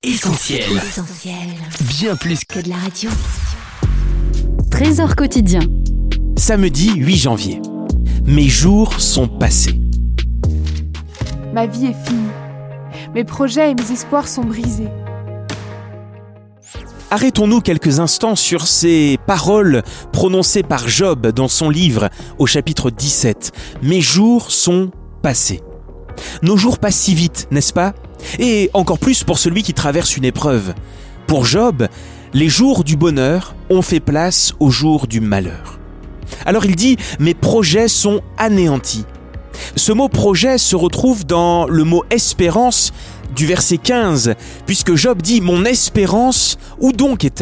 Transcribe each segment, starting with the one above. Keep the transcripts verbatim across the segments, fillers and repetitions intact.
Essentiel. Essentiel. Bien plus Que de la radio. Trésor quotidien. Samedi huit janvier. Mes jours sont passés. Ma vie est finie. Mes projets et mes espoirs sont brisés. Arrêtons-nous quelques instants sur ces paroles prononcées par Job dans son livre au chapitre dix-sept. Mes jours sont passés. Nos jours passent si vite, n'est-ce pas ? Et encore plus pour celui qui traverse une épreuve. Pour Job, les jours du bonheur ont fait place aux jours du malheur. Alors il dit « Mes projets sont anéantis ». Ce mot « projet » se retrouve dans le mot « espérance » du verset quinze, puisque Job dit « Mon espérance, où donc est-elle » ?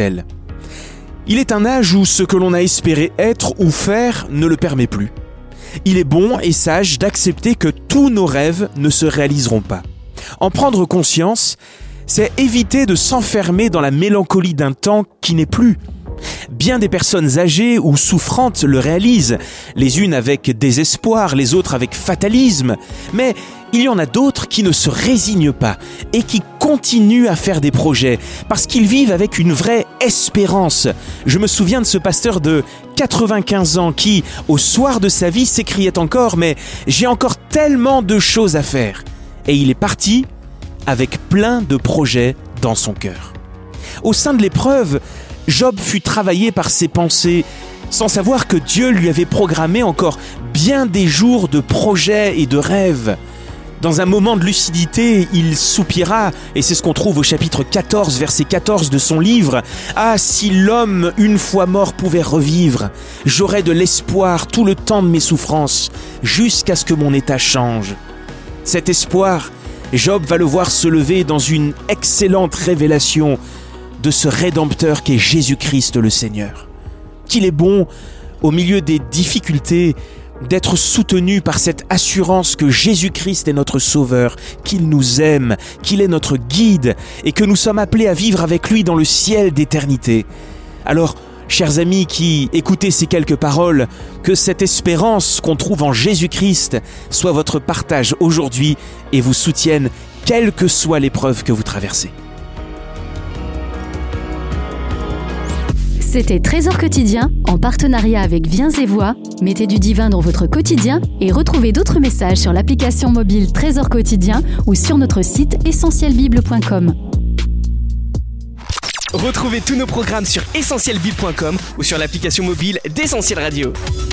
Il est un âge où ce que l'on a espéré être ou faire ne le permet plus. Il est bon et sage d'accepter que tous nos rêves ne se réaliseront pas. En prendre conscience, c'est éviter de s'enfermer dans la mélancolie d'un temps qui n'est plus. Bien des personnes âgées ou souffrantes le réalisent, les unes avec désespoir, les autres avec fatalisme, mais il y en a d'autres qui ne se résignent pas et qui continuent à faire des projets parce qu'ils vivent avec une vraie espérance. Je me souviens de ce pasteur de quatre-vingt-quinze ans qui, au soir de sa vie, s'écriait encore « Mais j'ai encore tellement de choses à faire !» Et il est parti avec plein de projets dans son cœur. Au sein de l'épreuve, Job fut travaillé par ses pensées, sans savoir que Dieu lui avait programmé encore bien des jours de projets et de rêves. Dans un moment de lucidité, il soupira, et c'est ce qu'on trouve au chapitre quatorze, verset quatorze de son livre. « Ah, si l'homme, une fois mort, pouvait revivre, j'aurais de l'espoir tout le temps de mes souffrances, jusqu'à ce que mon état change. » Cet espoir, Job va le voir se lever dans une excellente révélation de ce Rédempteur qu'est Jésus-Christ le Seigneur. Qu'il est bon, au milieu des difficultés, d'être soutenu par cette assurance que Jésus-Christ est notre Sauveur, qu'il nous aime, qu'il est notre guide et que nous sommes appelés à vivre avec lui dans le ciel d'éternité. Alors, chers amis qui écoutez ces quelques paroles, que cette espérance qu'on trouve en Jésus-Christ soit votre partage aujourd'hui et vous soutienne quelle que soit l'épreuve que vous traversez. C'était Trésor quotidien en partenariat avec Viens et Voix. Mettez du divin dans votre quotidien et retrouvez d'autres messages sur l'application mobile Trésor quotidien ou sur notre site essentiel bible point com. Retrouvez tous nos programmes sur essentiel bible point com ou sur l'application mobile d'Essentiel Radio.